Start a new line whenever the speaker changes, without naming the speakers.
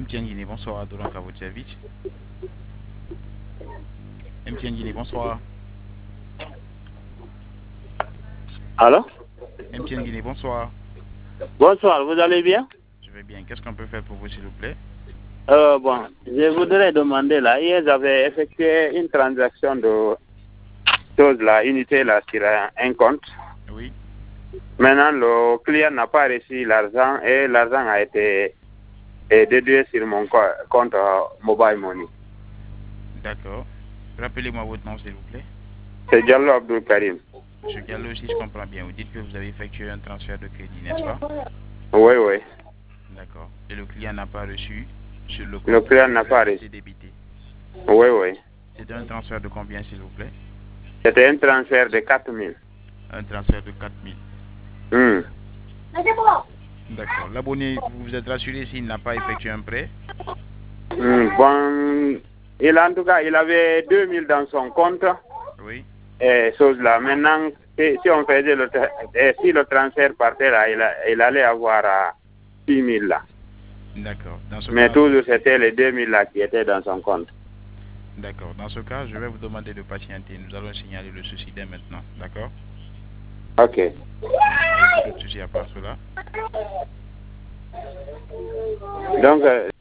MTN Guinée, bonsoir, Adolan à votre service. MTN Guinée, bonsoir.
Allô?
MTN Guinée, bonsoir.
Bonsoir, vous allez bien?
Je vais bien. Qu'est-ce qu'on peut faire pour vous, s'il vous plaît?
Bon, je voudrais demander là, hier j'avais effectué une transaction de choses là, unité là sur un compte.
Oui.
Maintenant, le client n'a pas reçu l'argent et l'argent a été déduit sur mon compte Mobile Money.
D'accord. Rappelez-moi votre nom, s'il vous plaît.
C'est Diallo Abdul Karim.
Monsieur Gallo, si je comprends bien, vous dites que vous avez effectué un transfert de crédit, n'est-ce pas?
Oui, oui.
D'accord. Et le client n'a pas reçu sur le compte.
Le client n'a pas reçu.
C'est débité.
Oui, oui.
C'est un transfert de combien, s'il vous plaît?
C'était un transfert de 4 000.
Un transfert de 4000. D'accord. L'abonné, vous vous êtes rassuré s'il n'a pas effectué un prêt?
Bon, en tout cas, il avait 2 000 dans son compte.
Oui.
Et chose là. Maintenant, si on faisait si le transfert partait là, il allait avoir 6 000 là.
D'accord. Dans ce
Mais
cas,
toujours, c'était les 2 000 là qui étaient dans son compte.
d'accord. Dans ce cas, je vais vous demander de patienter. Nous allons signaler le souci dès maintenant. D'accord?
Ok.
Avez-vous d'autres soucis à part cela?
Donc,